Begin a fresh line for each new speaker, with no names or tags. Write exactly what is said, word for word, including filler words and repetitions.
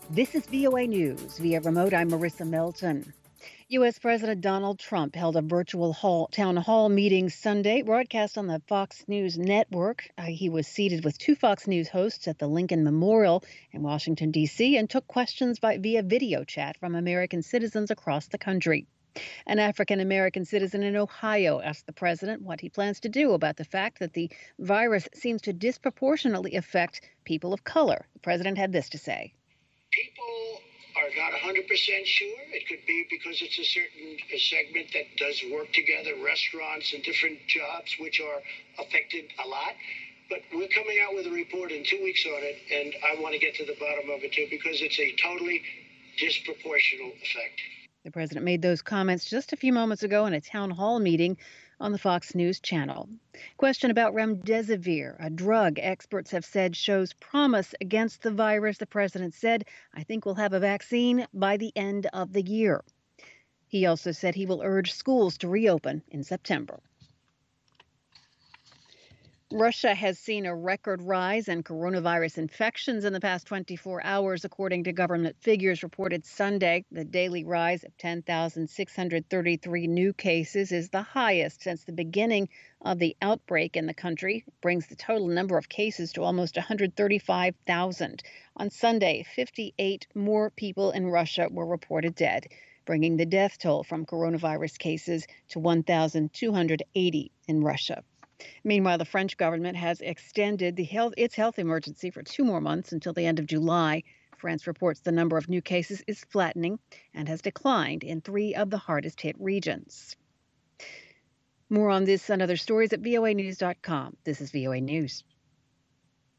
This is V O A News. Via remote, I'm Marissa Melton. U S. President Donald Trump held a virtual hall, town hall meeting Sunday, broadcast on the Fox News network. Uh, he was seated with two Fox News hosts at the Lincoln Memorial in Washington, D C, and took questions by, via video chat from American citizens across the country. An African American citizen in Ohio asked the president what he plans to do about the fact that the virus seems to disproportionately affect people of color. The president had this to say.
People are not one hundred percent sure. It could be because it's a certain a segment that does work together, restaurants and different jobs, which are affected a lot. But we're coming out with a report in two weeks on it, and I want to get to the bottom of it, too, because it's a totally disproportional effect.
The president made those comments just a few moments ago in a town hall meeting on the Fox News channel. Question about remdesivir, a drug experts have said shows promise against the virus. The president said, I think we'll have a vaccine by the end of the year. He also said he will urge schools to reopen in September. Russia has seen a record rise in coronavirus infections in the past twenty-four hours, according to government figures reported Sunday. The daily rise of ten thousand six hundred thirty-three new cases is the highest since the beginning of the outbreak in the country. It brings the total number of cases to almost one hundred thirty-five thousand. On Sunday, fifty-eight more people in Russia were reported dead, bringing the death toll from coronavirus cases to one thousand two hundred eighty in Russia. Meanwhile, the French government has extended the health, its health emergency for two more months until the end of July. France reports the number of new cases is flattening and has declined in three of the hardest hit regions. More on this and other stories at V O A news dot com. This is V O A News.